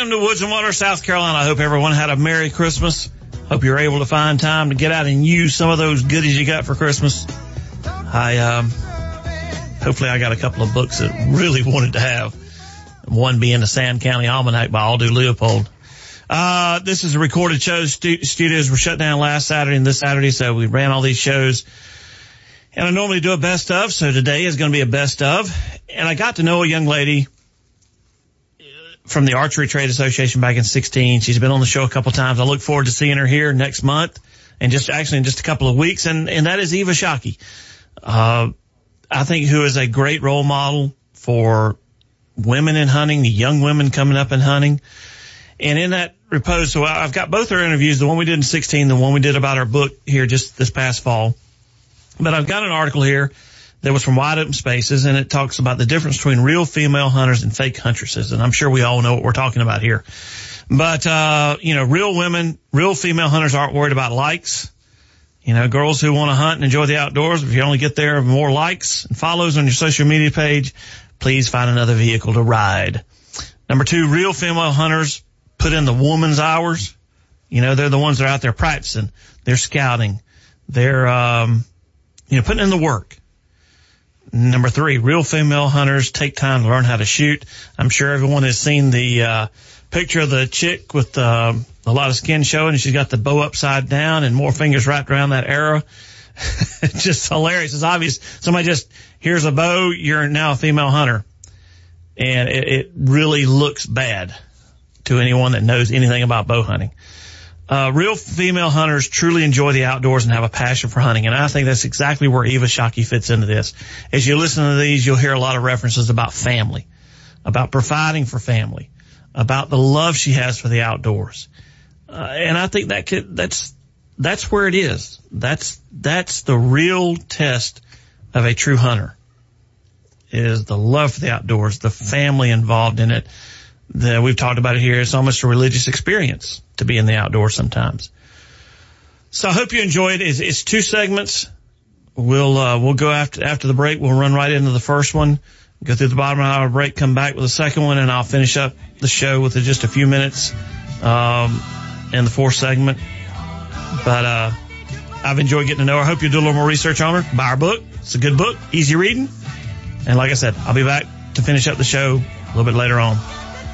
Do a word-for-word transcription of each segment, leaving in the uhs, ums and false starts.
Welcome to Woods and Water, South Carolina. I hope everyone had a Merry Christmas. Hope you're able to find time to get out and use some of those goodies you got for Christmas. I, um, hopefully I got a couple of books that really wanted to have. One being the Sand County Almanac by Aldo Leopold. Uh, this is a recorded show. Stu- studios were shut down last Saturday and this Saturday, so we ran all these shows. And I normally do a best of, so today is going to be a best of. And I got to know a young lady from the Archery Trade Association back in sixteen. She's been on the show a couple times. I look forward to seeing her here next month and just actually in just a couple of weeks. And, and that is Eva Shockey. Uh, I think who is a great role model for women in hunting, the young women coming up in hunting. And in that repose, so I've got both our interviews, the one we did in sixteen, the one we did about our book here just this past fall. But I've got an article here that was from Wide Open Spaces, and it talks about the difference between real female hunters and fake huntresses. And I'm sure we all know what we're talking about here. But, uh, you know, real women, real female hunters aren't worried about likes. You know, girls who want to hunt and enjoy the outdoors, if you only get there more likes and follows on your social media page, please find another vehicle to ride. Number two, real female hunters put in the woman's hours. You know, they're the ones that are out there practicing. They're scouting. They're, um, you know, putting in the work. Number three, real female hunters take time to learn how to shoot. I'm sure everyone has seen the uh picture of the chick with uh, a lot of skin showing, and she's got the bow upside down and more fingers wrapped around that arrow. It's just hilarious. It's obvious. Somebody just, here's a bow, you're now a female hunter. And it, it really looks bad to anyone that knows anything about bow hunting. Uh, real female hunters truly enjoy the outdoors and have a passion for hunting. And I think that's exactly where Eva Shockey fits into this. As you listen to these, you'll hear a lot of references about family, about providing for family, about the love she has for the outdoors. Uh, and I think that could, that's, that's where it is. That's, that's the real test of a true hunter, is the love for the outdoors, the family involved in it. The, we've talked about it here. It's almost a religious experience to be in the outdoors sometimes. So I hope you enjoy it. It's, it's two segments. We'll, uh, we'll go after, after the break. We'll run right into the first one, go through the bottom of our break, come back with the second one, and I'll finish up the show with just a few minutes, um, in the fourth segment. But, uh, I've enjoyed getting to know her. I hope you do a little more research on her. Buy our book. It's a good book, easy reading. And like I said, I'll be back to finish up the show a little bit later on.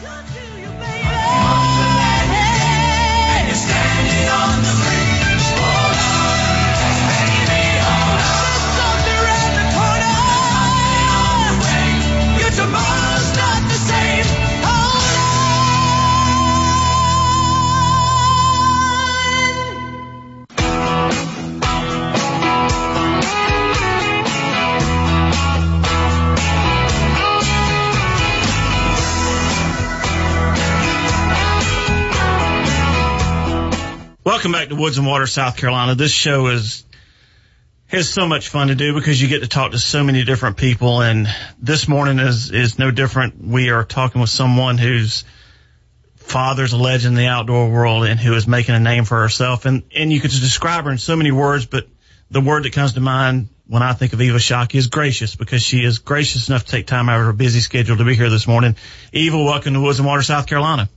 Welcome back to Woods and Water, South Carolina. This show is has so much fun to do because you get to talk to so many different people, and this morning is is no different. We are talking with someone whose father's a legend in the outdoor world and who is making a name for herself. And and you could describe her in so many words, but the word that comes to mind when I think of Eva Shockey is gracious, because she is gracious enough to take time out of her busy schedule to be here this morning. Eva, welcome to Woods and Water, South Carolina.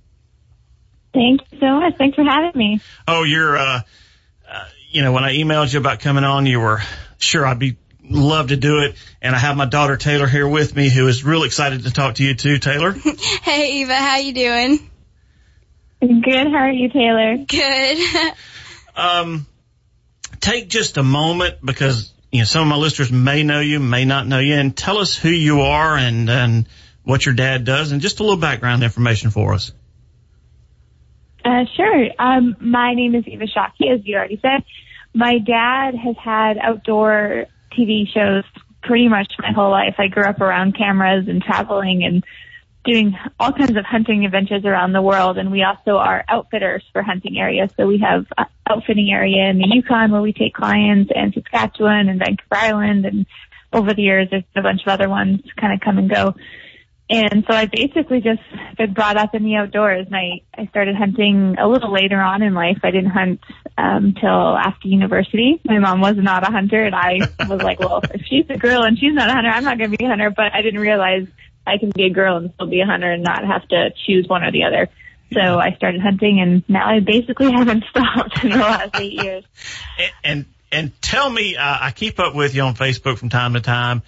Thank you so much. Thanks for having me. Oh, you're, uh, uh, you know, when I emailed you about coming on, you were sure I'd be love to do it. And I have my daughter Taylor here with me, who is real excited to talk to you too. Taylor. Hey, Eva, how you doing? Good. How are you, Taylor? Good. um, take just a moment, because you know some of my listeners may know you, may not know you, and tell us who you are and and what your dad does, and just a little background information for us. Uh, sure. Um, my name is Eva Shockey, as you already said. My dad has had outdoor T V shows pretty much my whole life. I grew up around cameras and traveling and doing all kinds of hunting adventures around the world. And we also are outfitters for hunting areas. So we have an outfitting area in the Yukon where we take clients, and Saskatchewan and Vancouver Island. And over the years, there's a bunch of other ones kind of come and go. And so I basically just been brought up in the outdoors, and I, I started hunting a little later on in life. I didn't hunt um till after university. My mom was not a hunter, and I was like, well, if she's a girl and she's not a hunter, I'm not going to be a hunter. But I didn't realize I can be a girl and still be a hunter and not have to choose one or the other. So I started hunting, and now I basically haven't stopped in the last eight years. And and, and tell me, uh, I keep up with you on Facebook from time to time.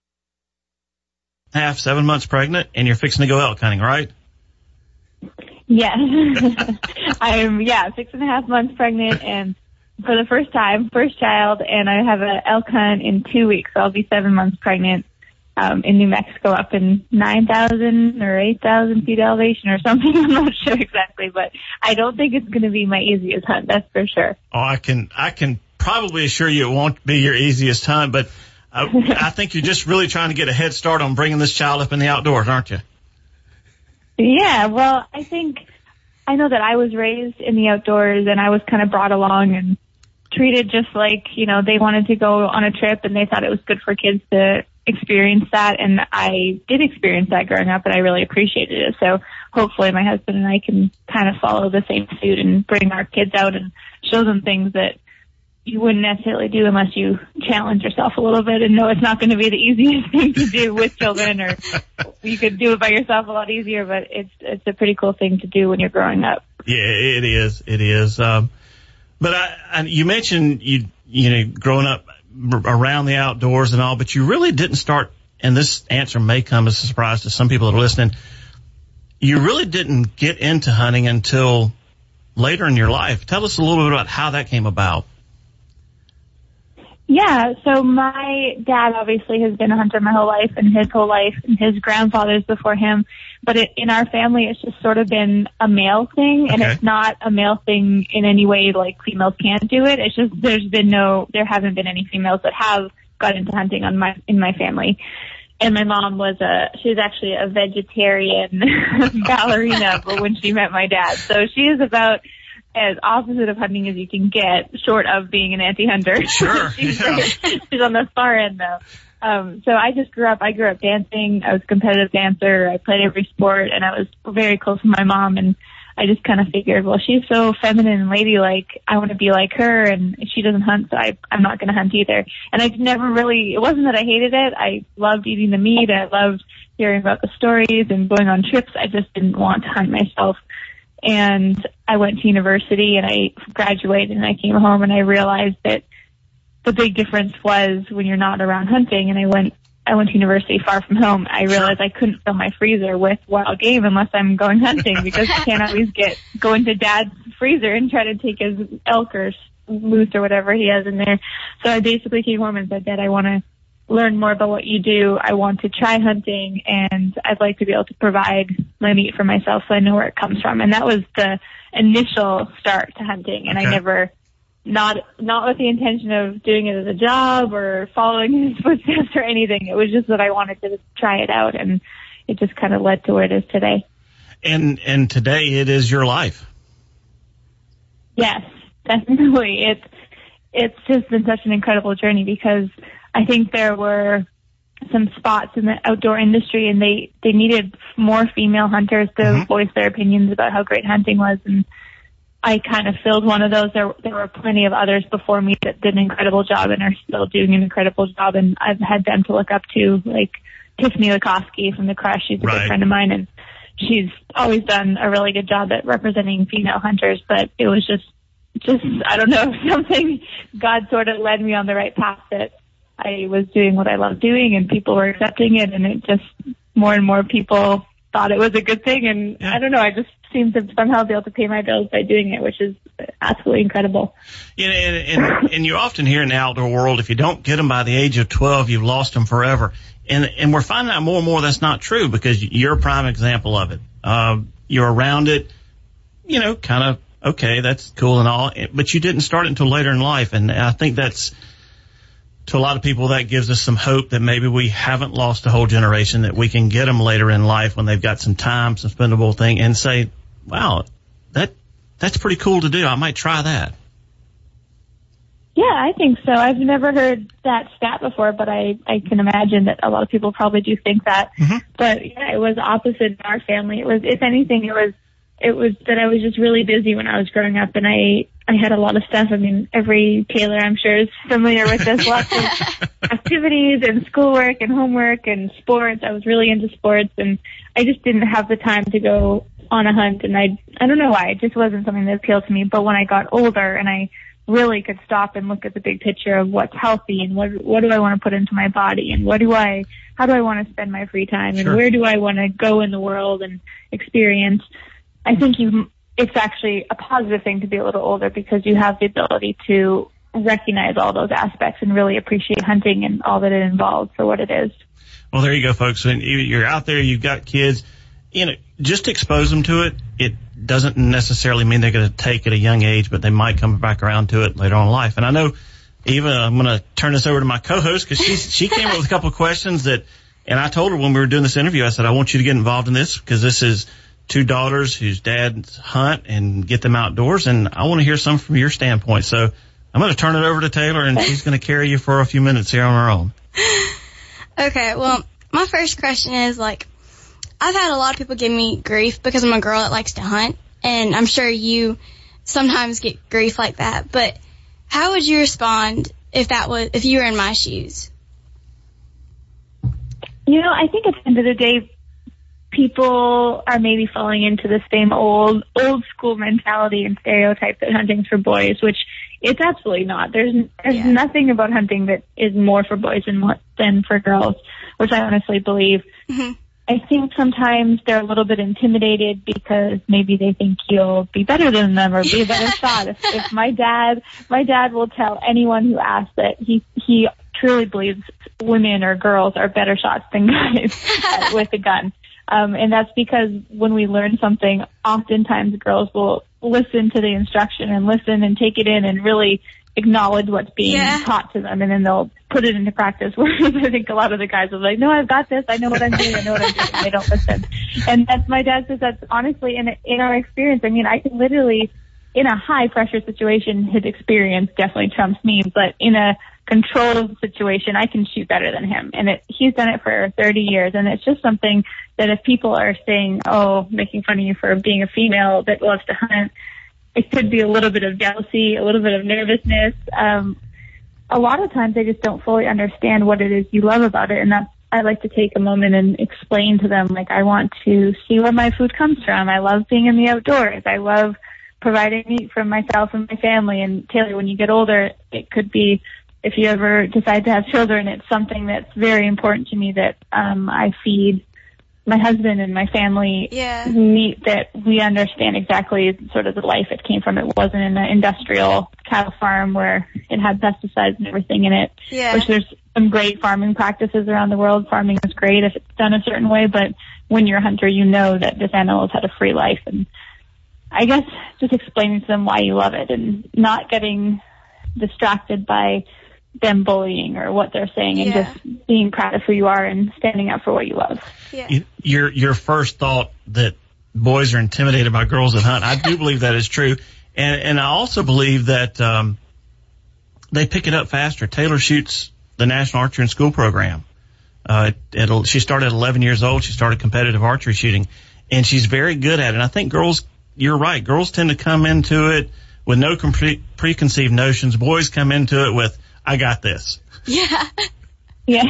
Half seven months pregnant, and you're fixing to go elk hunting, right? Yes. I'm, yeah, six and a half months pregnant, and for the first time, first child, and I have an elk hunt in two weeks, so I'll be seven months pregnant um, in New Mexico up in nine thousand or eight thousand feet elevation or something. I'm not sure exactly, but I don't think it's going to be my easiest hunt, that's for sure. Oh, I can, I can probably assure you it won't be your easiest hunt, but I, I think you're just really trying to get a head start on bringing this child up in the outdoors, aren't you? Yeah, well, I think I know that I was raised in the outdoors, and I was kind of brought along and treated just like, you know, they wanted to go on a trip and they thought it was good for kids to experience that. And I did experience that growing up, and I really appreciated it. So hopefully my husband and I can kind of follow the same suit and bring our kids out and show them things that you wouldn't necessarily do unless you challenge yourself a little bit and know it's not going to be the easiest thing to do with children, or you could do it by yourself a lot easier, but it's it's a pretty cool thing to do when you're growing up. Yeah, it is. It is. Um, but I, I, you mentioned you you know growing up around the outdoors and all, but you really didn't start, and this answer may come as a surprise to some people that are listening, you really didn't get into hunting until later in your life. Tell us a little bit about how that came about. Yeah, so my dad obviously has been a hunter my whole life, and his whole life, and his grandfathers before him. But it, in our family, it's just sort of been a male thing, and Okay. it's not a male thing in any way like females can't do it. It's just there's been no, there haven't been any females that have got into hunting on my in my family. And my mom was a, she was actually a vegetarian ballerina when she met my dad. So she is about as opposite of hunting as you can get, short of being an anti-hunter. Sure. she's, Yeah. she's on the far end, though. Um, so I just grew up, I grew up dancing. I was a competitive dancer. I played every sport, and I was very close with my mom. And I just kind of figured, well, she's so feminine and ladylike. I want to be like her, and she doesn't hunt, so I, I'm not going to hunt either. And I never really, it wasn't that I hated it. I loved eating the meat. I loved hearing about the stories and going on trips. I just didn't want to hunt myself. And I went to university, and I graduated, and I came home, and I realized that the big difference was when you're not around hunting. And I went, I went to university far from home. I realized I couldn't fill my freezer with wild game unless I'm going hunting, because I can't always get, go into dad's freezer and try to take his elk or moose or whatever he has in there. So I basically came home and said, Dad, I want to learn more about what you do. I want to try hunting, and I'd like to be able to provide my meat for myself so I know where it comes from. And that was the initial start to hunting. And Okay. I never, not, not with the intention of doing it as a job or following his footsteps or anything. It was just that I wanted to try it out, and it just kind of led to where it is today. And, and today it is your life. Yes, definitely. It's, it's just been such an incredible journey, because I think there were some spots in the outdoor industry, and they, they needed more female hunters to Mm-hmm. voice their opinions about how great hunting was. And I kind of filled one of those. There, there were plenty of others before me that did an incredible job and are still doing an incredible job. And I've had them to look up to, like Tiffany Lukoski from The Crush. She's a Right. good friend of mine, and she's always done a really good job at representing female hunters. But it was just, just, I don't know, something, God sort of led me on the right path, that I was doing what I loved doing, and people were accepting it, and it just, more and more people thought it was a good thing. And Yeah. I don't know, I just seemed to somehow be able to pay my bills by doing it, which is absolutely incredible. You know, and, and, and you often hear in the outdoor world, if you don't get them by the age of twelve, you've lost them forever. And, and we're finding out more and more that's not true, because you're a prime example of it. Uh, you're around it, you know, kind of, okay, that's cool and all, but you didn't start it until later in life. And I think that's, to a lot of people, that gives us some hope that maybe we haven't lost a whole generation, that we can get them later in life when they've got some time, some spendable thing, and say, wow, that that's pretty cool to do. I might try that. Yeah, I think so. I've never heard that stat before, but I, I can imagine that a lot of people probably do think that. Mm-hmm. But yeah, it was opposite in our family. It was, if anything, it was, it was that I was just really busy when I was growing up, and I, I had a lot of stuff. I mean, every tailor, I'm sure, is familiar with this. Lots of activities and schoolwork and homework and sports. I was really into sports, and I just didn't have the time to go on a hunt. And I, I don't know why. It just wasn't something that appealed to me. But when I got older and I really could stop and look at the big picture of what's healthy and what what do I want to put into my body and what do I, how do I want to spend my free time and Sure. where do I want to go in the world and experience, I think you it's actually a positive thing to be a little older because you have the ability to recognize all those aspects and really appreciate hunting and all that it involves for what it is. Well, there you go, folks. When you're out there, you've got kids, you know, just expose them to it. It doesn't necessarily mean they're going to take at a young age, but they might come back around to it later on in life. And I know, Eva, I'm going to turn this over to my co-host because she she came up with a couple of questions that, and I told her when we were doing this interview, I said, I want you to get involved in this because this is two daughters whose dads hunt and get them outdoors, and I want to hear some from your standpoint. So I'm going to turn it over to Taylor, and she's going to carry you for a few minutes here on her own. Okay, well, my first question is, like, I've had a lot of people give me grief because I'm a girl that likes to hunt, and I'm sure you sometimes get grief like that, but how would you respond if that was, if you were in my shoes? You know, I think at the end of the day, people are maybe falling into the same old, old school mentality and stereotype that hunting's for boys, which it's absolutely not. There's, there's Yeah. nothing about hunting that is more for boys than, more, than for girls, which I honestly believe. Mm-hmm. I think sometimes they're a little bit intimidated because maybe they think you'll be better than them or be a better shot. If, if my dad, my dad will tell anyone who asks that he, he truly believes women or girls are better shots than guys with a gun. Um, and that's because when we learn something, oftentimes girls will listen to the instruction and listen and take it in and really acknowledge what's being Yeah. taught to them, and then they'll put it into practice. Whereas I think a lot of the guys are like, no, I've got this. I know what I'm doing. I know what I'm doing. And they don't listen. And that's, my dad says that's honestly in, in our experience. I mean, I can literally, in a high pressure situation, his experience definitely trumps me, but in a controlled situation, I can shoot better than him. And it, he's done it for thirty years. And it's just something that if people are saying, oh, making fun of you for being a female that loves to hunt, it could be a little bit of jealousy, a little bit of nervousness. Um, a lot of times they just don't fully understand what it is you love about it. And that's, I like to take a moment and explain to them, like, I want to see where my food comes from. I love being in the outdoors. I love providing meat for myself and my family. And Taylor, when you get older, it could be, if you ever decide to have children, it's something that's very important to me that um, I feed my husband and my family Yeah. meat that we understand exactly sort of the life it came from. It wasn't in an industrial cattle farm where it had pesticides and everything in it, Yeah. which there's some great farming practices around the world. Farming is great if it's done a certain way, but when you're a hunter, you know that this animal's had a free life. And I guess just explaining to them why you love it and not getting distracted by them bullying or what they're saying, and Yeah. just being proud of who you are and standing up for what you love. Yeah. You- Your your first thought that boys are intimidated by girls that hunt, I do believe that is true, and and I also believe that um, they pick it up faster. Taylor shoots the National Archery in School program. Uh, it'll, she started at eleven years old. She started competitive archery shooting, and she's very good at it. And I think girls, you're right, girls tend to come into it with no pre- preconceived notions. Boys come into it with, I got this. Yeah. Yeah.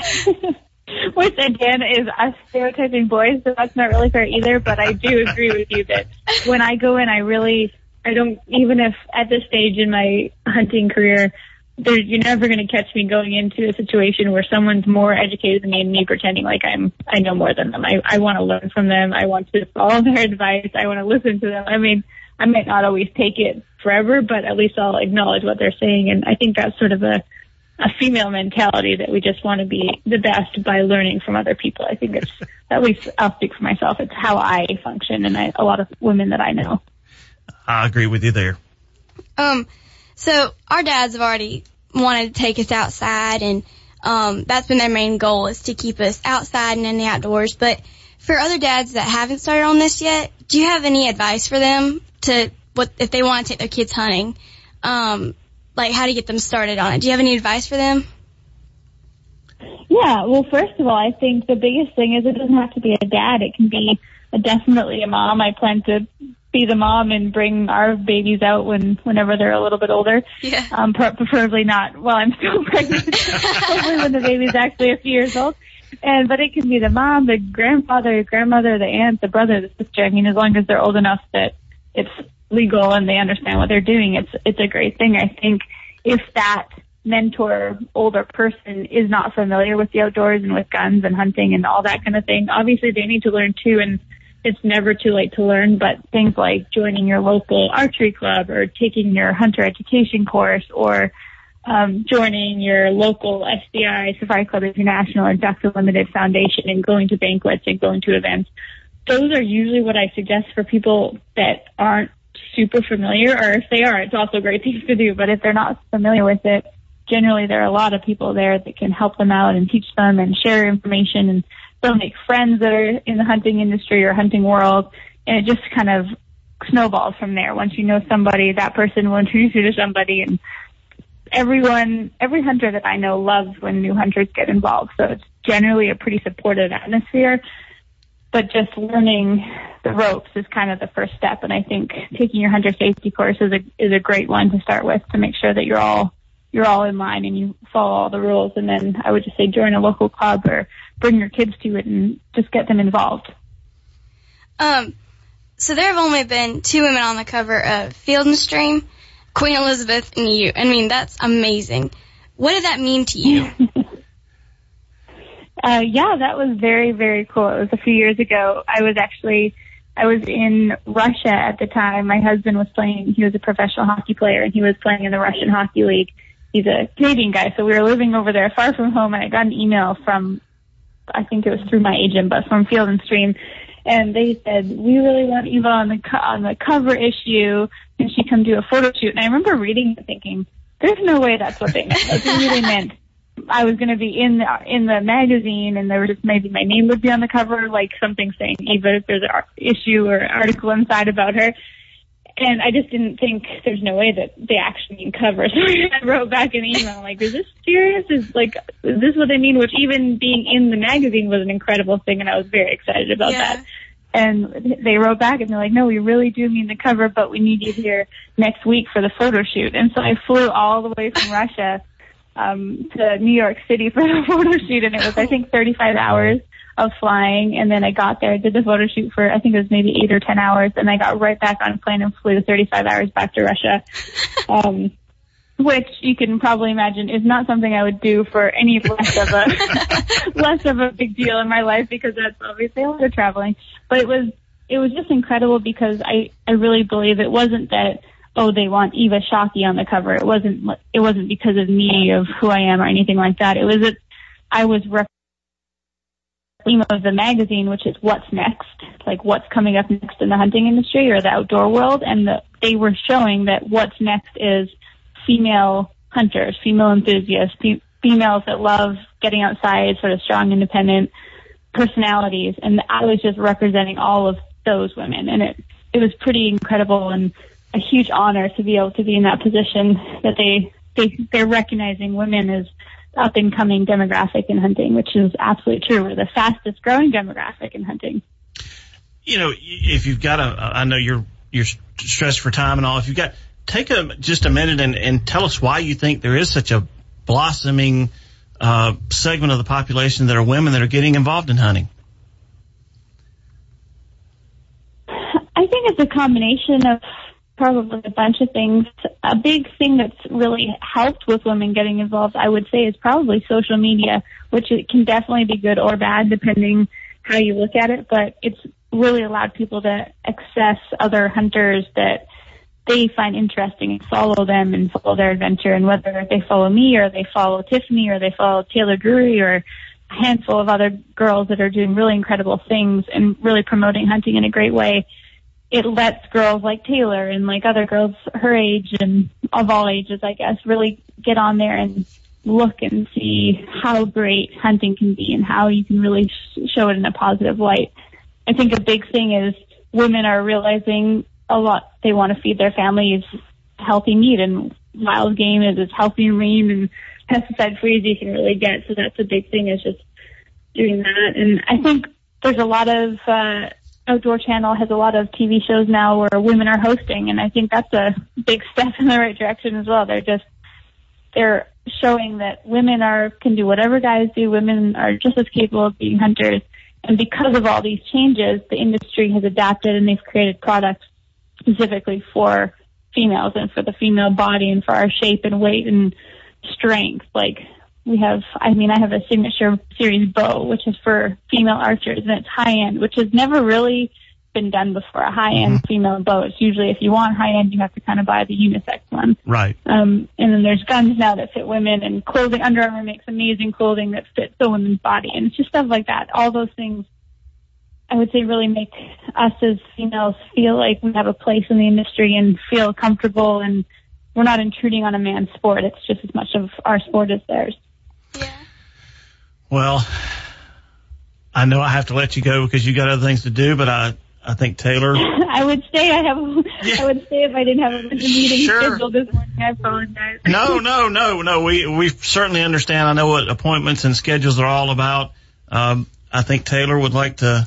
Which, again, is us stereotyping boys, so that's not really fair either, but I do agree with you that when I go in, I really, I don't, even if at this stage in my hunting career, there, you're never going to catch me going into a situation where someone's more educated than me and me pretending like I'm, I know more than them. I, I want to learn from them. I want to follow their advice. I want to listen to them. I mean, I might not always take it forever, but at least I'll acknowledge what they're saying. And I think that's sort of a, a female mentality that we just want to be the best by learning from other people. I think it's, at least I'll speak for myself, it's how I function, and I, a lot of women that I know. I agree with you there. Um, so our dads have already wanted to take us outside, and um, that's been their main goal, is to keep us outside and in the outdoors. But for other dads that haven't started on this yet, do you have any advice for them to what if they want to take their kids hunting? Um, like how to get them started on it? Do you have any advice for them? Yeah, well, first of all, I think the biggest thing is it doesn't have to be a dad. It can be a, definitely a mom. I plan to be the mom and bring our babies out when whenever they're a little bit older. Yeah. Um, preferably not while I'm still pregnant. Hopefully when the baby's actually a few years old. And but it can be the mom, the grandfather, grandmother, the aunt, the brother, the sister. I mean, as long as they're old enough that it's legal and they understand what they're doing, it's it's a great thing. I think if that mentor, older person is not familiar with the outdoors and with guns and hunting and all that kind of thing, obviously they need to learn too, and it's never too late to learn. But things like joining your local archery club or taking your hunter education course or um, joining your local S D I, Safari Club International, or Ducks Unlimited Foundation, and going to banquets and going to events. Those are usually what I suggest for people that aren't super familiar, or if they are, it's also great things to do. But if they're not familiar with it, generally there are a lot of people there that can help them out and teach them and share information, and they'll make friends that are in the hunting industry or hunting world, and it just kind of snowballs from there. Once you know somebody, that person will introduce you to somebody, and everyone, every hunter that I know loves when new hunters get involved. So it's generally a pretty supportive atmosphere. But just learning the ropes is kind of the first step, and I think taking your hunter safety course is a is a great one to start with to make sure that you're all you're all in line and you follow all the rules. And then I would just say join a local club or bring your kids to it and just get them involved. Um, so there have only been two women on the cover of Field and Stream, Queen Elizabeth and you. I mean, that's amazing. What did that mean to you? Uh, yeah, that was very, very cool. It was a few years ago. I was actually, I was in Russia at the time. My husband was playing, he was a professional hockey player, and he was playing in the Russian Hockey League. He's a Canadian guy, so we were living over there far from home, and I got an email from, I think it was through my agent, but from Field and Stream, and they said, we really want Eva on the co- on the cover issue, and she come do a photo shoot. And I remember reading and thinking, there's no way that's what they meant. Like, they really meant I was going to be in the, in the magazine, and there was just maybe my name would be on the cover, like something saying Eva, if there's an issue or article inside about her. And I just didn't think there's no way that they actually mean cover. So I wrote back an email like, is this serious? Is like, is this what they mean? Which even being in the magazine was an incredible thing, and I was very excited about Yeah. that. And they wrote back and they're like, no, we really do mean the cover, but we need you here next week for the photo shoot. And so I flew all the way from Russia um to New York City for the photo shoot, and it was I think thirty-five hours of flying, and then I got there, did the photo shoot for I think it was maybe eight or ten hours, and I got right back on a plane and flew thirty-five hours back to Russia, um which you can probably imagine is not something I would do for any less of a less of a big deal in my life, because that's obviously a lot of traveling. But it was it was just incredible, because I I really believe it wasn't that, oh, they want Eva Shockey on the cover. It wasn't, it wasn't because of me, of who I am or anything like that. It was that I was representing of the magazine, which is what's next, like what's coming up next in the hunting industry or the outdoor world. And the, they were showing that what's next is female hunters, female enthusiasts, fe- females that love getting outside, sort of strong, independent personalities. And I was just representing all of those women. And it, it was pretty incredible and a huge honor to be able to be in that position, that they, they, they're recognizing women as up and coming demographic in hunting, which is absolutely true. We're the fastest growing demographic in hunting. You know, if you've got a, I know you're, you're stressed for time and all, if you've got, take a, just a minute and, and tell us why you think there is such a blossoming, uh, segment of the population that are women that are getting involved in hunting. I think it's a combination of probably a bunch of things. A big thing that's really helped with women getting involved, I would say, is probably social media, which it can definitely be good or bad depending how you look at it, but it's really allowed people to access other hunters that they find interesting and follow them and follow their adventure. And whether they follow me or they follow Tiffany or they follow Taylor Drury or a handful of other girls that are doing really incredible things and really promoting hunting in a great way, it lets girls like Taylor and like other girls her age and of all ages, I guess, really get on there and look and see how great hunting can be and how you can really sh- show it in a positive light. I think a big thing is women are realizing a lot. They want to feed their families healthy meat, and wild game is as healthy and lean and pesticide free as you can really get. So that's a big thing, is just doing that. And I think there's a lot of, uh, Outdoor Channel has a lot of T V shows now where women are hosting, and I think that's a big step in the right direction as well. They're just, they're showing that women are, can do whatever guys do. Women are just as capable of being hunters. And because of all these changes, the industry has adapted and they've created products specifically for females and for the female body and for our shape and weight and strength. Like we have, I mean, I have a signature series bow, which is for female archers, and it's high end, which has never really been done before. A high end mm-hmm. female bow. It's usually, if you want high end, you have to kind of buy the unisex one. Right. Um, and then there's guns now that fit women, and clothing. Under Armour makes amazing clothing that fits the woman's body, and it's just stuff like that. All those things, I would say, really make us as females feel like we have a place in the industry and feel comfortable, and we're not intruding on a man's sport. It's just as much of our sport as theirs. Yeah. Well, I know I have to let you go because you got other things to do, but I, I think Taylor. I would stay. I have. Yeah. I would stay if I didn't have a bunch of meetings sure. scheduled this morning. I apologize. No, no, no, no. We we certainly understand. I know what appointments and schedules are all about. Um, I think Taylor would like to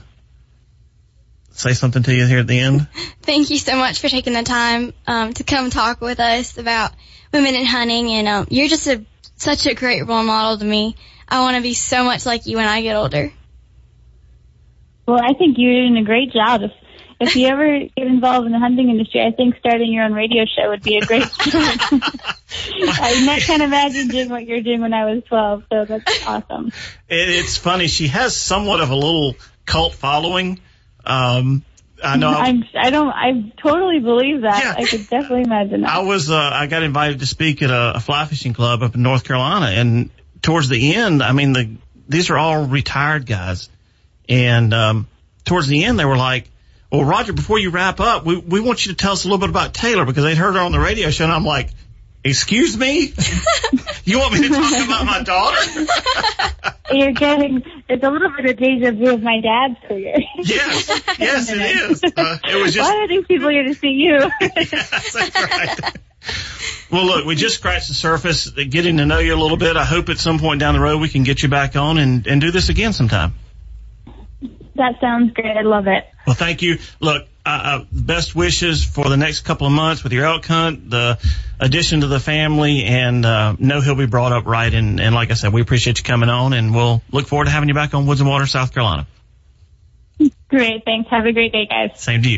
say something to you here at the end. Thank you so much for taking the time um, to come talk with us about women in hunting, and um, you're just a such a great role model to me. I want to be so much like you when I get older. Well, I think you're doing a great job. If if you ever get involved in the hunting industry, I think starting your own radio show would be a great start. I can't imagine doing what you're doing when I was twelve, so that's awesome. It, it's funny. She has somewhat of a little cult following. Um, I know. I'm, I don't. I totally believe that. Yeah. I could definitely imagine that. I was. Uh, I got invited to speak at a, a fly fishing club up in North Carolina, and towards the end, I mean, the these are all retired guys, and um, towards the end, they were like, "Well, Roger, before you wrap up, we we want you to tell us a little bit about Taylor because they'd heard her on the radio show." And I'm like, "Excuse me, you want me to talk about my daughter?" You're getting, it's a little bit of deja vu of my dad's career. Yes, yes, it is. Uh, it was just. Why are these people here to see you? Yes, that's right. Well, look, we just scratched the surface, getting to know you a little bit. I hope at some point down the road we can get you back on and, and do this again sometime. That sounds great. I love it. Well, thank you. Look, uh, uh, best wishes for the next couple of months with your elk hunt, the addition to the family, and uh, know he'll be brought up right. And, and like I said, we appreciate you coming on, and we'll look forward to having you back on Woods and Water, South Carolina. Great. Thanks. Have a great day, guys. Same to you.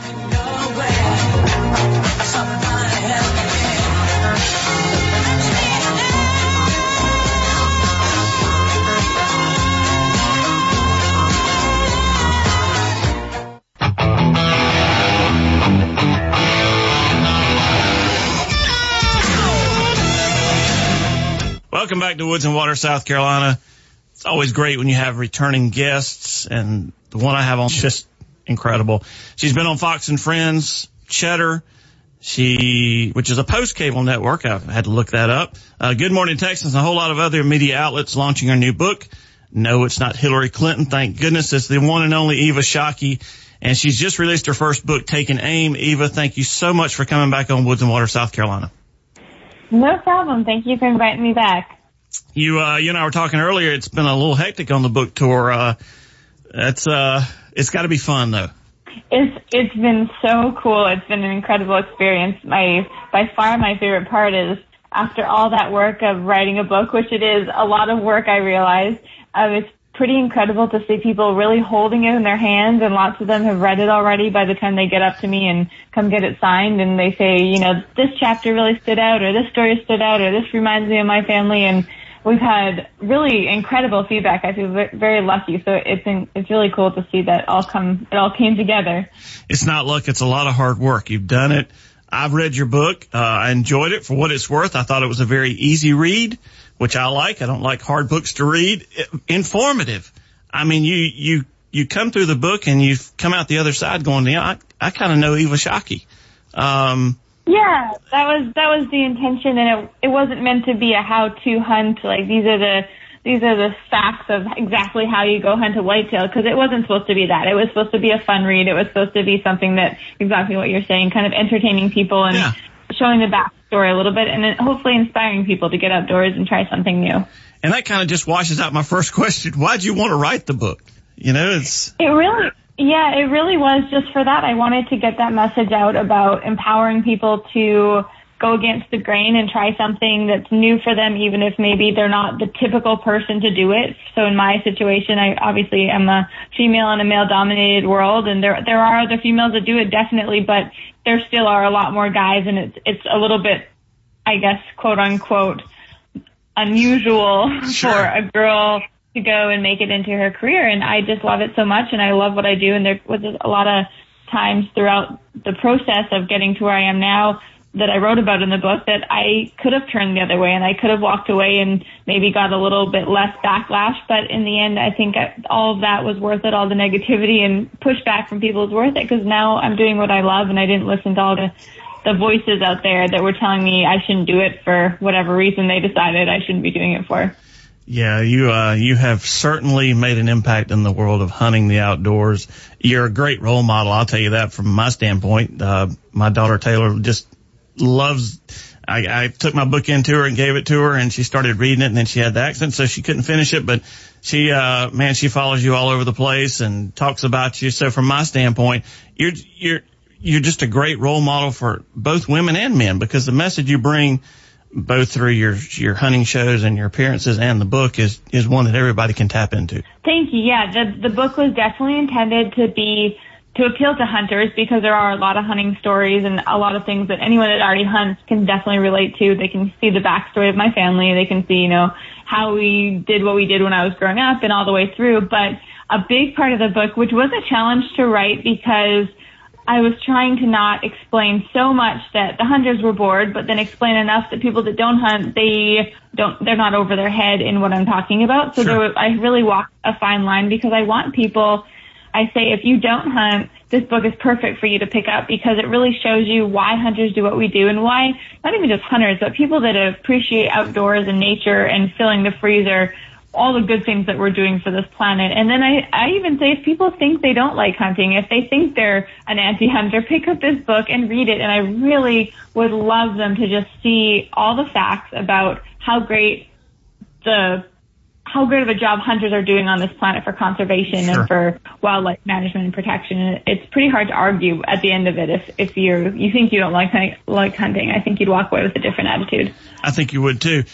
Welcome back to Woods and Water, South Carolina. It's always great when you have returning guests, and the one I have on is just incredible. She's been on Fox and Friends, Cheddar, she, which is a post-cable network. I've had to look that up. Uh, Good Morning Texas and a whole lot of other media outlets launching her new book. No, it's not Hillary Clinton. Thank goodness. It's the one and only Eva Shockey, and she's just released her first book, Taking Aim. Eva, thank you so much for coming back on Woods and Water, South Carolina. No problem. Thank you for inviting me back. You, uh, you and I were talking earlier. It's been a little hectic on the book tour. Uh, it's, uh, it's got to be fun though. It's, it's been so cool. It's been an incredible experience. My, by far my favorite part is after all that work of writing a book, which it is a lot of work, I realize, um, it's pretty incredible to see people really holding it in their hands, and lots of them have read it already by the time they get up to me and come get it signed, and they say, you know, this chapter really stood out, or this story stood out, or this reminds me of my family, and we've had really incredible feedback. I feel very lucky, so it's in, it's really cool to see that all come it all came together. It's not luck; it's a lot of hard work. You've done it. I've read your book. Uh, I enjoyed it for what it's worth. I thought it was a very easy read, which I like. I don't like hard books to read. Informative. I mean, you, you, you come through the book and you come out the other side going, yeah, I, I kind of know Eva Shockey. Um, yeah, that was, that was the intention, and it, it wasn't meant to be a how-to hunt. Like, these are the, these are the facts of exactly how you go hunt a whitetail, because it wasn't supposed to be that. It was supposed to be a fun read. It was supposed to be something that, exactly what you're saying, kind of entertaining people and yeah. showing the backstory a little bit, and then hopefully inspiring people to get outdoors and try something new. And that kind of just washes out my first question. Why'd you want to write the book? You know, it's... It really, Yeah, it really was just for that. I wanted to get that message out about empowering people to go against the grain and try something that's new for them, even if maybe they're not the typical person to do it. So in my situation, I obviously am a female in a male-dominated world, and there there are other females that do it, definitely, but there still are a lot more guys, and it's it's a little bit, I guess, quote-unquote, unusual Sure. for a girl to go and make it into her career. And I just love it so much, and I love what I do, and there was a lot of times throughout the process of getting to where I am now that I wrote about in the book that I could have turned the other way and I could have walked away and maybe got a little bit less backlash. But in the end, I think all of that was worth it. All the negativity and pushback from people is worth it, because now I'm doing what I love, and I didn't listen to all the, the voices out there that were telling me I shouldn't do it for whatever reason they decided I shouldn't be doing it for. Yeah, you uh you have certainly made an impact in the world of hunting the outdoors. You're a great role model, I'll tell you that from my standpoint. Uh my daughter Taylor just loves I, I took my book into her and gave it to her, and she started reading it, and then she had the accent, so she couldn't finish it, but she uh man, she follows you all over the place and talks about you. So from my standpoint, you're you're you're just a great role model for both women and men, because the message you bring both through your your hunting shows and your appearances and the book is is one that everybody can tap into. Thank you. Yeah, the the book was definitely intended to be to appeal to hunters, because there are a lot of hunting stories and a lot of things that anyone that already hunts can definitely relate to. They can see the backstory of my family. They can see, you know, how we did what we did when I was growing up and all the way through. But a big part of the book, which was a challenge to write, because I was trying to not explain so much that the hunters were bored, but then explain enough that people that don't hunt, they don't, they're not over their head in what I'm talking about. So Sure. there was, I really walked a fine line, because I want people, I say, if you don't hunt, this book is perfect for you to pick up, because it really shows you why hunters do what we do, and why not even just hunters, but people that appreciate outdoors and nature and filling the freezer, all the good things that we're doing for this planet. And then I, I even say, if people think they don't like hunting, if they think they're an anti-hunter, pick up this book and read it. And I really would love them to just see all the facts about how great the how great of a job hunters are doing on this planet for conservation Sure. and for wildlife management and protection. And it's pretty hard to argue at the end of it. If if you're you think you don't like like hunting, I think you'd walk away with a different attitude. I think you would too.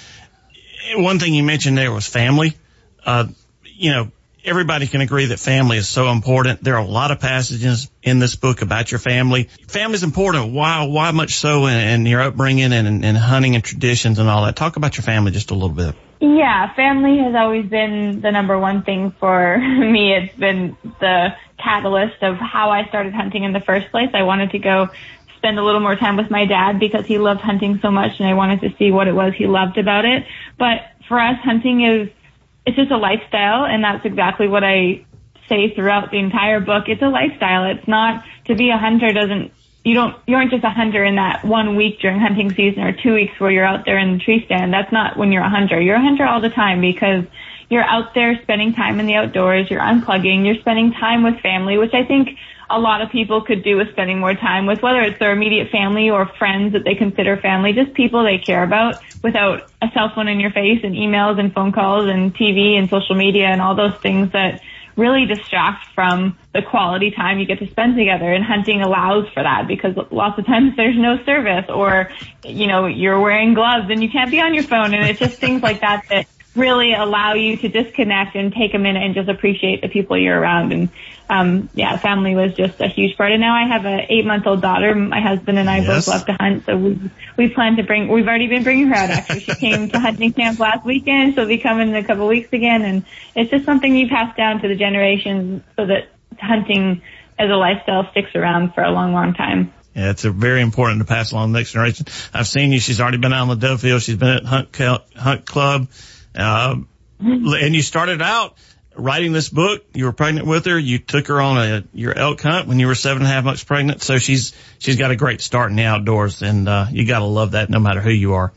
One thing you mentioned there was family. Uh, you know, everybody can agree that family is so important. There are a lot of passages in this book about your family. Family's important. Why, why much so in, in your upbringing and, and hunting and traditions and all that? Talk about your family just a little bit. Yeah, family has always been the number one thing for me. It's been the catalyst of how I started hunting in the first place. I wanted to go spend a little more time with my dad, because he loved hunting so much, and I wanted to see what it was he loved about it. But for us, hunting is, it's just a lifestyle, and that's exactly what I say throughout the entire book. It's a lifestyle. It's not, to be a hunter doesn't, you don't, you aren't just a hunter in that one week during hunting season or two weeks where you're out there in the tree stand. That's not when you're a hunter. You're a hunter all the time, because you're out there spending time in the outdoors, you're unplugging, you're spending time with family, which I think a lot of people could do with spending more time with, whether it's their immediate family or friends that they consider family, just people they care about, without a cell phone in your face and emails and phone calls and T V and social media and all those things that really distract from the quality time you get to spend together. And hunting allows for that, because lots of times there's no service, or, you know, you're wearing gloves and you can't be on your phone, and it's just things like that that really allow you to disconnect and take a minute and just appreciate the people you're around. And um yeah, family was just a huge part. And now I have a eight month old daughter. My husband and I Yes. both love to hunt, so we we plan to bring we've already been bringing her out. Actually, she came to hunting camp last weekend. She'll be coming in a couple of weeks again, and it's just something you pass down to the generations, so that hunting as a lifestyle sticks around for a long, long time. Yeah, it's a very important to pass along to the next generation. I've seen you. She's already been out on the dove field. She's been at Hunt, Hunt Club. Uh, and you started out writing this book. You were pregnant with her. You took her on a, your elk hunt when you were seven and a half months pregnant. So she's, she's got a great start in the outdoors, and, uh, you gotta love that no matter who you are.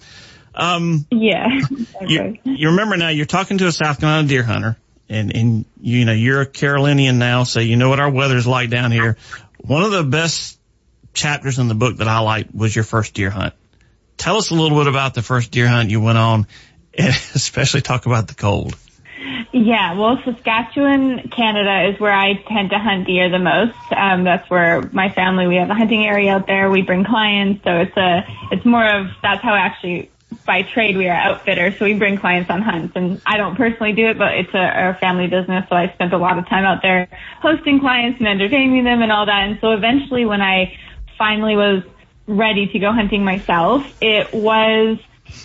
Um, Yeah. you, you remember now you're talking to a South Carolina deer hunter, and, and you know, you're a Carolinian now, so you know what our weather's like down here. One of the best chapters in the book that I liked was your first deer hunt. Tell us a little bit about the first deer hunt you went on, and especially talk about the cold. Yeah, well, Saskatchewan, Canada is where I tend to hunt deer the most. Um, that's where my family, we have a hunting area out there. We bring clients, so it's a, it's more of, that's how actually, by trade, we are outfitters, so we bring clients on hunts. And I don't personally do it, but it's a, our family business, so I spent a lot of time out there hosting clients and entertaining them and all that. And so eventually when I finally was ready to go hunting myself, it was...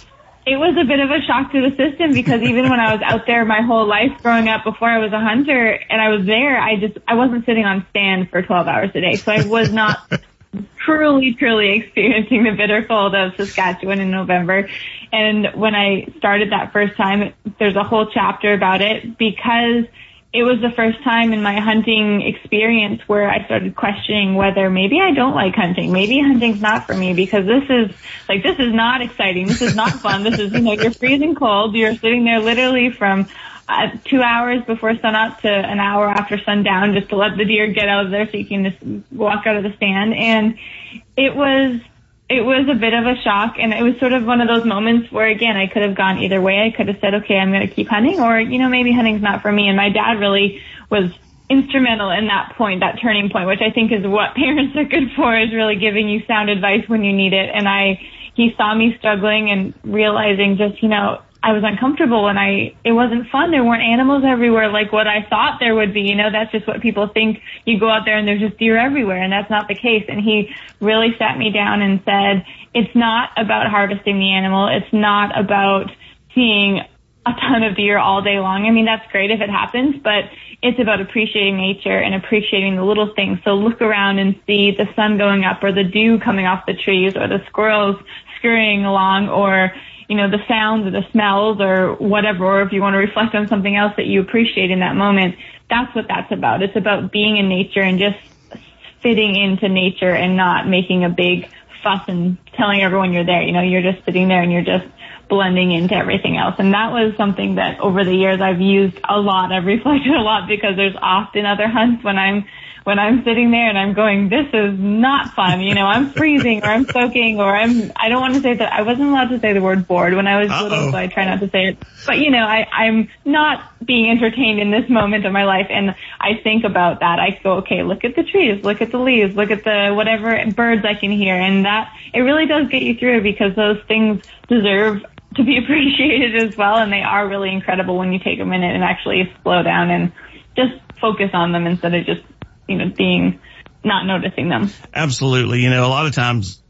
It was a bit of a shock to the system because even when I was out there my whole life growing up before I was a hunter and I was there, I just, I wasn't sitting on stand for twelve hours a day. So I was not truly, truly experiencing the bitter cold of Saskatchewan in November. And when I started that first time, there's a whole chapter about it because it was the first time in my hunting experience where I started questioning whether maybe I don't like hunting. Maybe hunting's not for me because this is, like, this is not exciting. This is not fun. This is, you know, you're freezing cold. You're sitting there literally from uh, two hours before sunup to an hour after sundown just to let the deer get out of there so you can just walk out of the stand. And it was... It was a bit of a shock, and it was sort of one of those moments where, again, I could have gone either way. I could have said, okay, I'm going to keep hunting, or, you know, maybe hunting's not for me. And my dad really was instrumental in that point, that turning point, which I think is what parents are good for, is really giving you sound advice when you need it. And I, he saw me struggling and realizing just, you know, I was uncomfortable and I, it wasn't fun. There weren't animals everywhere like what I thought there would be. You know, that's just what people think. You go out there and there's just deer everywhere, and that's not the case. And he really sat me down and said, it's not about harvesting the animal. It's not about seeing a ton of deer all day long. I mean, that's great if it happens, but it's about appreciating nature and appreciating the little things. So look around and see the sun going up or the dew coming off the trees or the squirrels scurrying along or, you know, the sounds or the smells or whatever, or if you want to reflect on something else that you appreciate in that moment, that's what that's about. It's about being in nature and just fitting into nature and not making a big fuss and telling everyone you're there. You know, you're just sitting there and you're just blending into everything else. And that was something that over the years I've used a lot. I've reflected a lot because there's often other hunts when I'm when I'm sitting there and I'm going, this is not fun. You know, I'm freezing or I'm soaking or I'm, I don't want to say that. I wasn't allowed to say the word bored when I was Uh-oh. little, so I try not to say it. But, you know, I, I'm not being entertained in this moment of my life. And I think about that. I go, okay, look at the trees, look at the leaves, look at the whatever birds I can hear. And that, it really does get you through because those things deserve to be appreciated as well. And they are really incredible when you take a minute and actually slow down and just focus on them instead of just, you know, being, not noticing them. Absolutely. You know, a lot of times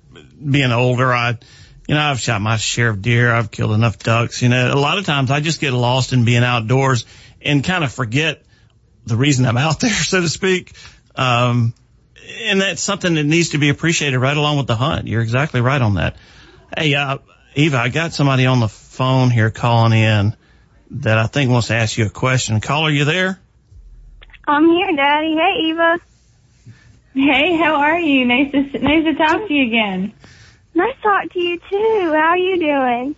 being older, I, you know, I've shot my share of deer. I've killed enough ducks. You know, a lot of times I just get lost in being outdoors and kind of forget the reason I'm out there, so to speak. Um, and that's something that needs to be appreciated right along with the hunt. You're exactly right on that. Hey, uh, Eva, I got somebody on the phone here calling in that I think wants to ask you a question. Caller, you there? I'm here, Daddy. Hey, Eva. Hey, how are you? Nice to nice to talk to you again. Nice to talk to you too. How are you doing?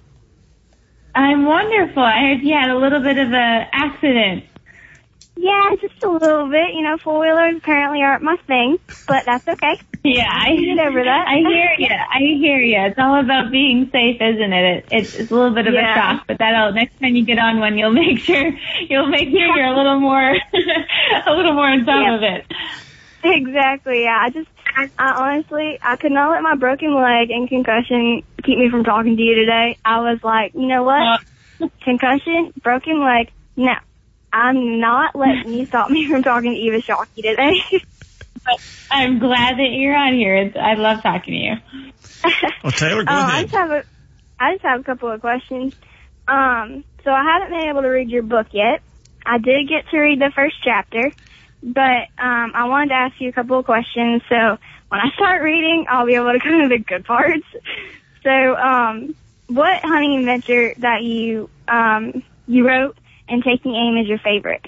I'm wonderful. I heard you had a little bit of a accident. Yeah, just a little bit. You know, four wheelers apparently aren't my thing, but that's okay. Yeah, I get over that. I hear you. I hear you. It's all about being safe, isn't it? it it's, it's a little bit of yeah. a shock, but that'll next time you get on one, you'll make sure you'll make sure you're a little more a little more on top yeah. of it. Exactly. Yeah. I just, I honestly, I could not let my broken leg and concussion keep me from talking to you today. I was like, you know what? Uh, concussion, broken leg. No. I'm not letting you stop me from talking to Eva Shockey today. But I'm glad that you're on here. It's, I love talking to you. Well, Taylor, go um, ahead. I just have a, I just have a couple of questions. Um, so I haven't been able to read your book yet. I did get to read the first chapter, but um, I wanted to ask you a couple of questions. So when I start reading, I'll be able to go to the good parts. So, um, what hunting adventure that you um, you wrote and Taking Aim is your favorite?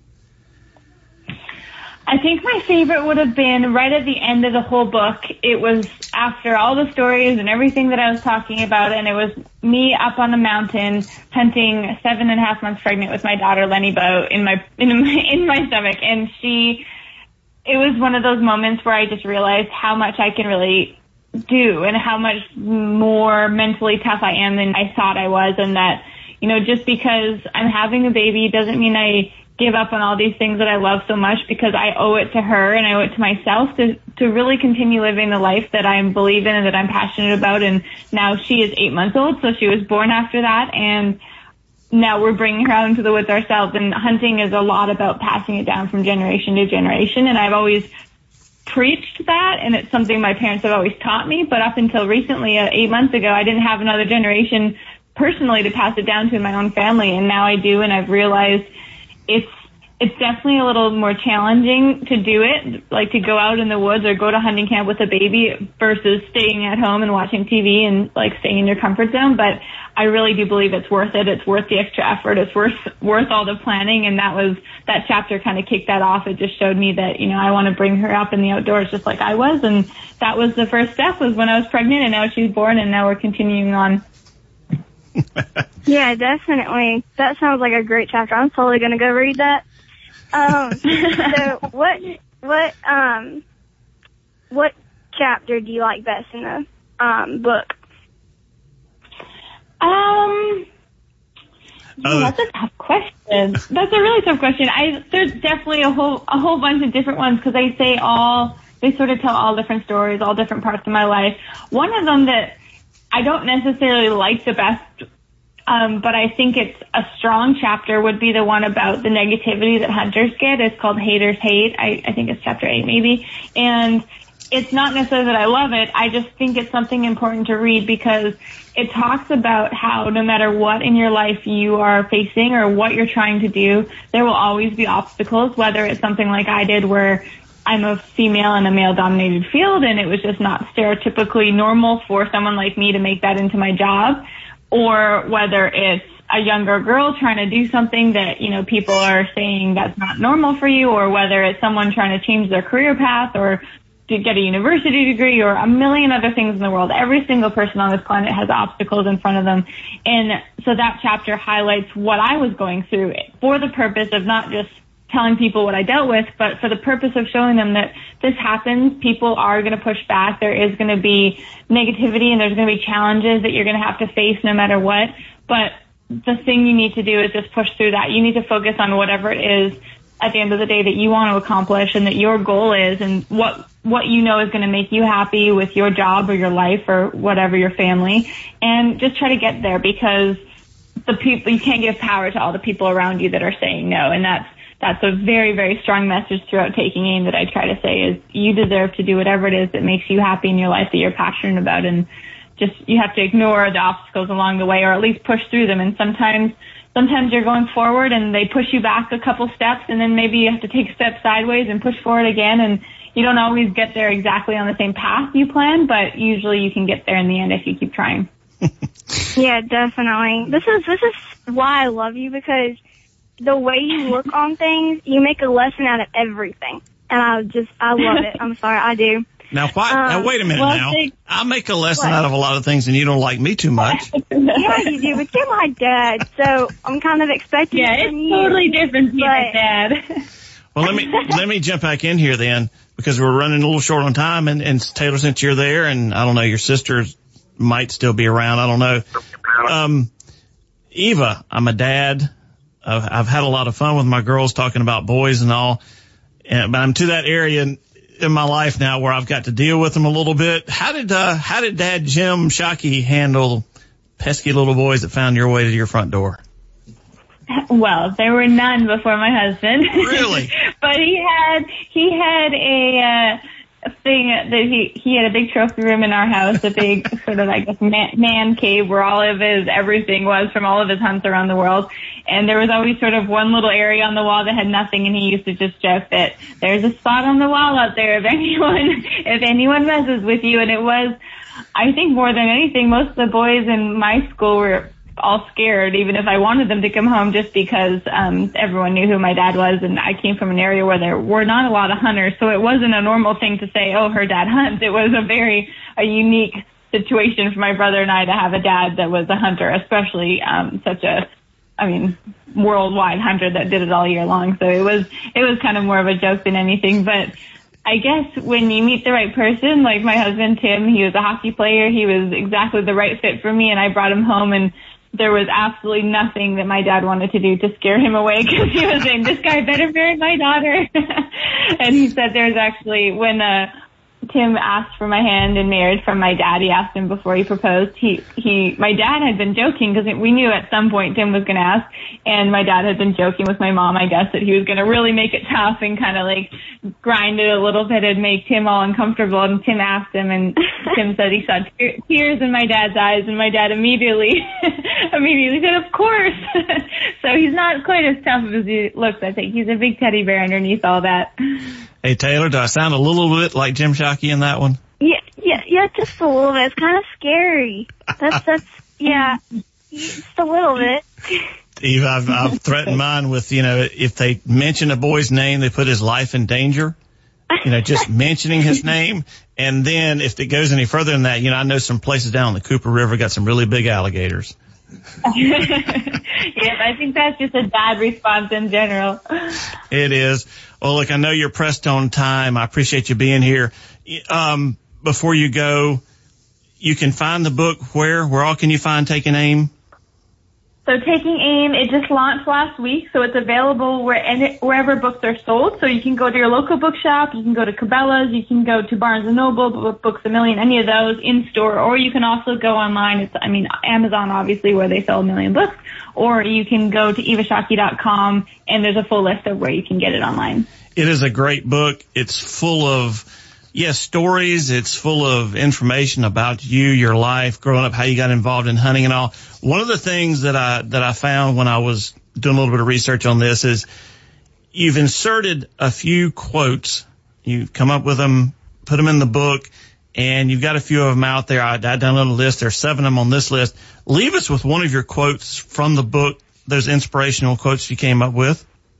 I think my favorite would have been right at the end of the whole book. It was after all the stories and everything that I was talking about, and it was me up on the mountain hunting seven and a half months pregnant with my daughter Lenny Bo in my in my, in my stomach, and she. It was one of those moments where I just realized how much I can really do and how much more mentally tough I am than I thought I was, and that, you know, just because I'm having a baby doesn't mean I give up on all these things that I love so much, because I owe it to her and I owe it to myself to, to really continue living the life that I believe in and that I'm passionate about. And now she is eight months old, so she was born after that. And now we're bringing her out into the woods ourselves. And hunting is a lot about passing it down from generation to generation. And I've always preached that, and it's something my parents have always taught me. But up until recently, uh, eight months ago, I didn't have another generation personally to pass it down to in my own family. And now I do, and I've realized it's it's definitely a little more challenging to do it, like to go out in the woods or go to hunting camp with a baby versus staying at home and watching T V and like staying in your comfort zone. But I really do believe it's worth it. It's worth the extra effort. It's worth worth all the planning. And that was that chapter kind of kicked that off. It just showed me that, you know, I want to bring her up in the outdoors just like I was. And that was the first step, was when I was pregnant, and now she's born, and now we're continuing on. Yeah, definitely. That sounds like a great chapter. I'm totally going to go read that. Um, so what, what, um, what chapter do you like best in the, um, book? Um, oh, that's a tough question. That's a really tough question. I, there's definitely a whole, a whole bunch of different ones, because they say all, they sort of tell all different stories, all different parts of my life. One of them that I don't necessarily like the best, um, but I think it's a strong chapter, would be the one about the negativity that hunters get. It's called Haters Hate. I, I think it's chapter eight maybe. And it's not necessarily that I love it. I just think it's something important to read, because it talks about how no matter what in your life you are facing or what you're trying to do, there will always be obstacles, whether it's something like I did where I'm a female in a male-dominated field, and it was just not stereotypically normal for someone like me to make that into my job, or whether it's a younger girl trying to do something that, you know, people are saying that's not normal for you, or whether it's someone trying to change their career path or to get a university degree or a million other things in the world. Every single person on this planet has obstacles in front of them. And so that chapter highlights what I was going through for the purpose of not just telling people what I dealt with, but for the purpose of showing them that this happens. People are going to push back. There is going to be negativity, and there's going to be challenges that you're going to have to face no matter what. But the thing you need to do is just push through that. You need to focus on whatever it is at the end of the day that you want to accomplish, and that your goal is, and what what you know is going to make you happy with your job or your life or whatever, your family, and just try to get there, because the people, you can't give power to all the people around you that are saying no. And that's That's a very, very strong message throughout Taking Aim that I try to say, is you deserve to do whatever it is that makes you happy in your life, that you're passionate about, and just you have to ignore the obstacles along the way, or at least push through them. And sometimes sometimes you're going forward and they push you back a couple steps, and then maybe you have to take a step sideways and push forward again, and you don't always get there exactly on the same path you planned, but usually you can get there in the end if you keep trying. Yeah, definitely. This is this is why I love you, because the way you look on things, you make a lesson out of everything. And I just, I love it. I'm sorry, I do. Now, why, um, now wait a minute well, now. see, I make a lesson what? out of a lot of things, and you don't like me too much. Yeah, you do, but you're my dad, so I'm kind of expecting yeah, it from it's you. totally different from my dad. Well, let me let me jump back in here then, because we're running a little short on time, and, and Taylor, since you're there, and I don't know, your sister might still be around, I don't know. Um, Eva, I'm a dad. I've, I've had a lot of fun with my girls talking about boys and all, and, but I'm to that area in, in my life now where I've got to deal with them a little bit. How did uh, how did Dad Jim Shockey handle pesky little boys that found your way to your front door? Well, there were none before my husband. Really? But he had he had a uh, thing that he he had a big trophy room in our house, a big sort of I guess man, man cave where all of his everything was from all of his hunts around the world. And there was always sort of one little area on the wall that had nothing, and he used to just joke that there's a spot on the wall out there if anyone if anyone messes with you. And it was, I think, more than anything, most of the boys in my school were all scared, even if I wanted them to come home, just because um everyone knew who my dad was, and I came from an area where there were not a lot of hunters, so it wasn't a normal thing to say, oh, her dad hunts. It was a very a unique situation for my brother and I to have a dad that was a hunter, especially um such a I mean worldwide hunter that did it all year long. So it was it was kind of more of a joke than anything. But I guess when you meet the right person, like my husband Tim, he was a hockey player, he was exactly the right fit for me, and I brought him home, and there was absolutely nothing that my dad wanted to do to scare him away, because he was saying, this guy better marry my daughter. And he said there's actually, when uh, Tim asked for my hand in marriage from my dad, he asked him before he proposed, he, he, my dad had been joking, because we knew at some point Tim was going to ask, and my dad had been joking with my mom, I guess, that he was going to really make it tough and kind of like grind it a little bit and make Tim all uncomfortable. And Tim asked him, and Tim said he saw te- tears in my dad's eyes, and my dad immediately, immediately said, of course. So he's not quite as tough as he looks, I think. He's a big teddy bear underneath all that. Hey, Taylor, do I sound a little bit like Jim Shockey in that one? Yeah, yeah, yeah, just a little bit. It's kind of scary. That's, that's, yeah, just a little bit. Eve, I've, I've threatened mine with, you know, if they mention a boy's name, they put his life in danger. You know, just mentioning his name. And then if it goes any further than that, you know, I know some places down the Cooper River got some really big alligators. Yes, I think that's just a bad response in general. It is. Well, look, I know you're pressed on time. I appreciate you being here. Um, before you go, you can find the book where? Where all can you find Taking Aim? So Taking Aim, it just launched last week, so it's available where, any, wherever books are sold. So you can go to your local bookshop, you can go to Cabela's, you can go to Barnes and Noble, Books A Million, any of those in store, or you can also go online. It's, I mean, Amazon, obviously, where they sell a million books, or you can go to eva shockey dot com, and there's a full list of where you can get it online. It is a great book. It's full of, yes, stories. It's full of information about you, your life, growing up, how you got involved in hunting and all. One of the things that I, that I found when I was doing a little bit of research on this is you've inserted a few quotes. You've come up with them, put them in the book, and you've got a few of them out there. I, I downloaded a list. There's seven of them on this list. Leave us with one of your quotes from the book, those inspirational quotes you came up with.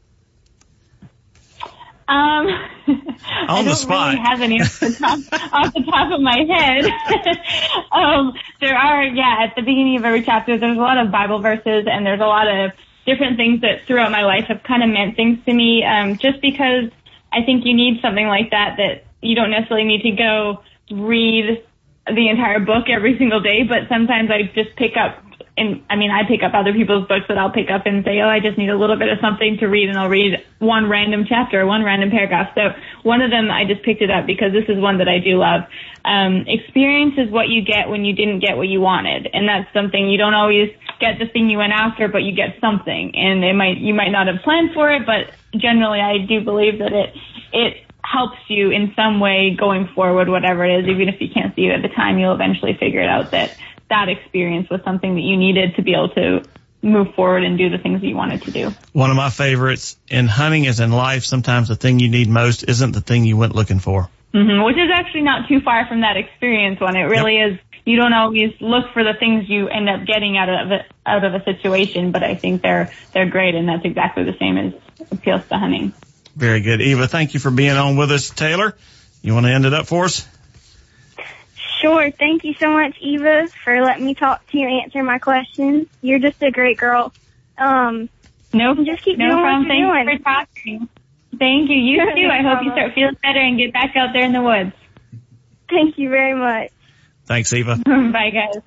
Um, on the I spot. don't really have any off the top, off the top of my head. um, there are, yeah, at the beginning of every chapter, there's a lot of Bible verses, and there's a lot of different things that throughout my life have kind of meant things to me. Um, just because I think you need something like that, that you don't necessarily need to go read the entire book every single day, but sometimes I just pick up, and I mean, I pick up other people's books that I'll pick up and say, oh, I just need a little bit of something to read, and I'll read one random chapter, one random paragraph. So one of them, I just picked it up because this is one that I do love. Um, experience is what you get when you didn't get what you wanted. And that's something you don't always get the thing you went after, but you get something. And it might, you might not have planned for it, but generally I do believe that it, it helps you in some way going forward, whatever it is. Even if you can't see it at the time, you'll eventually figure it out that that experience was something that you needed to be able to move forward and do the things that you wanted to do. One of my favorites in hunting as in life, sometimes the thing you need most isn't the thing you went looking for. Mm-hmm, which is actually not too far from that experience one. It really yep. is. You don't always look for the things you end up getting out of it, out of a situation, but I think they're, they're great, and that's exactly the same as appeals to hunting. Very good. Eva, thank you for being on with us. Taylor, you want to end it up for us? Sure. Thank you so much, Eva, for letting me talk to you and answer my questions. You're just a great girl. Um, no, just keep no doing problem. what you're Thank doing. you for talking. Thank you. You too. I hope you start feeling better and get back out there in the woods. Thank you very much. Thanks, Eva. Bye, guys.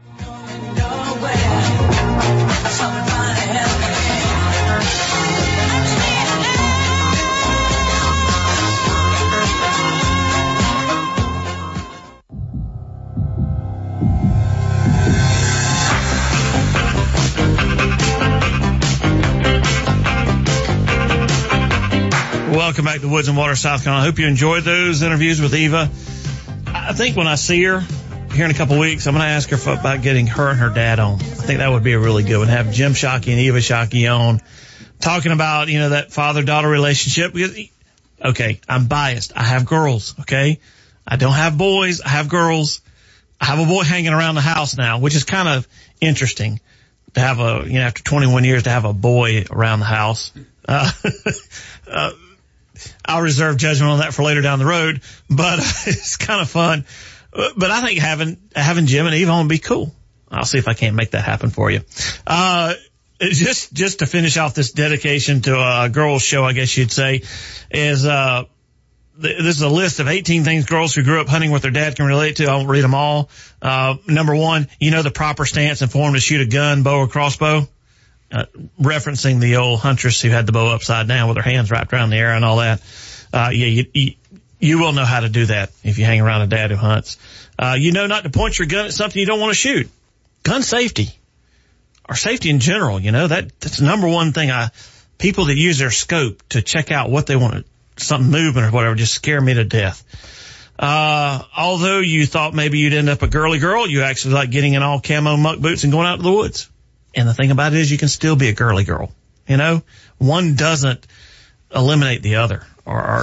Welcome back to Woods and Water, South Carolina. I hope you enjoyed those interviews with Eva. I think when I see her here in a couple of weeks, I'm going to ask her about getting her and her dad on. I think that would be a really good one. Have Jim Shockey and Eva Shockey on, talking about, you know, that father-daughter relationship. Because, okay, I'm biased. I have girls, okay? I don't have boys. I have girls. I have a boy hanging around the house now, which is kind of interesting to have a, you know, after twenty-one years to have a boy around the house. Uh, uh, I'll reserve judgment on that for later down the road, but it's kind of fun. But I think having, having Jim and Eva on would be cool. I'll see if I can't make that happen for you. Uh, just, just to finish off this dedication to a girls show, I guess you'd say, is, uh, th- this is a list of eighteen things girls who grew up hunting with their dad can relate to. I won't read them all. Uh, number one, you know the proper stance and form to shoot a gun, bow, or crossbow. Uh, referencing the old huntress who had the bow upside down with her hands wrapped around the arrow and all that. Uh, yeah, you, you, you will know how to do that if you hang around a dad who hunts. Uh, you know not to point your gun at something you don't want to shoot. Gun safety. Or safety in general, you know, that, that's the number one thing. I, people that use their scope to check out what they want to, something moving or whatever, just scare me to death. Uh, although you thought maybe you'd end up a girly girl, you actually like getting in all camo muck boots and going out to the woods. And the thing about it is you can still be a girly girl. You know, one doesn't eliminate the other. Or, or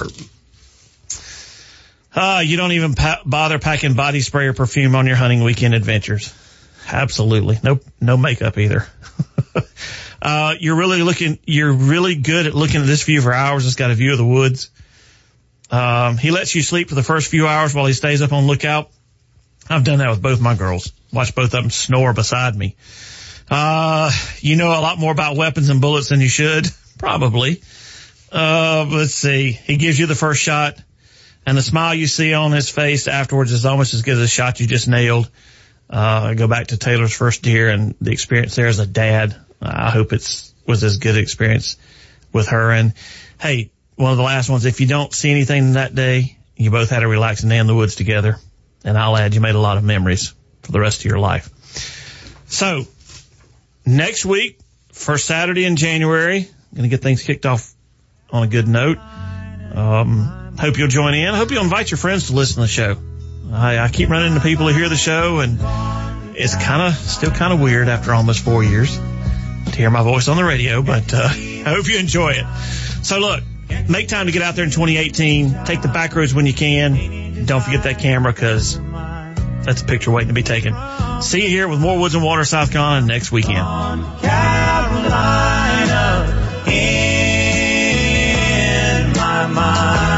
uh, you don't even pa- bother packing body spray or perfume on your hunting weekend adventures. Absolutely. No, no makeup either. uh, you're really looking, you're really good at looking at this view for hours. It's got a view of the woods. Um, he lets you sleep for the first few hours while he stays up on lookout. I've done that with both my girls. Watch both of them snore beside me. Uh, you know a lot more about weapons and bullets than you should. Probably. Uh, let's see. He gives you the first shot, and the smile you see on his face afterwards is almost as good as a shot you just nailed. Uh, I go back to Taylor's first deer and the experience there as a dad. Uh, I hope it's was as good an experience with her. And hey, one of the last ones, if you don't see anything that day, you both had a relaxing day in the woods together. And I'll add, you made a lot of memories for the rest of your life. So, next week, first Saturday in January, I'm going to get things kicked off on a good note. Um, hope you'll join in. I hope you'll invite your friends to listen to the show. I, I keep running into people who hear the show, and it's kind of, still kind of weird after almost four years to hear my voice on the radio, but, uh, I hope you enjoy it. So look, make time to get out there in twenty eighteen. Take the back roads when you can. Don't forget that camera, because that's a picture waiting to be taken. See you here with more Woods and Water, South Carolina next weekend. Carolina in my mind.